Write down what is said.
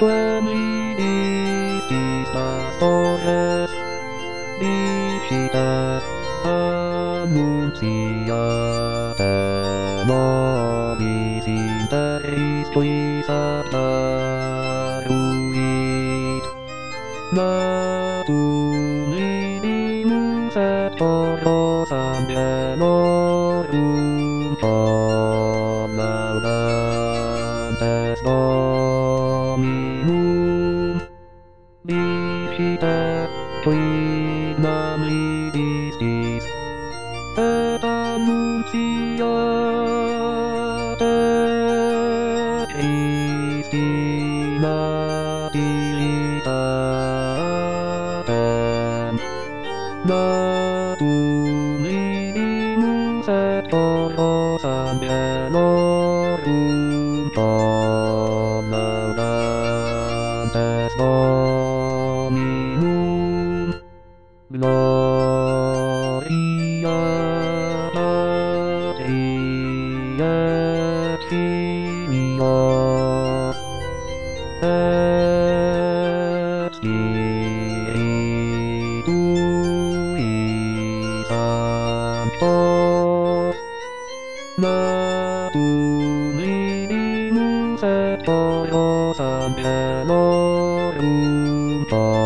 Quemini pastores, dicite, annunciate, nobis interis quis apparuit, natum libimus et porros angelorum laudantes Dominum, dicite, quid nam libistis, et annunciate Christi nativitatem, natum libimus et porros angelorum laudantes Dominum, gloria Patri et Filio et Spiritui Sancto, natum libimus et porros angelorum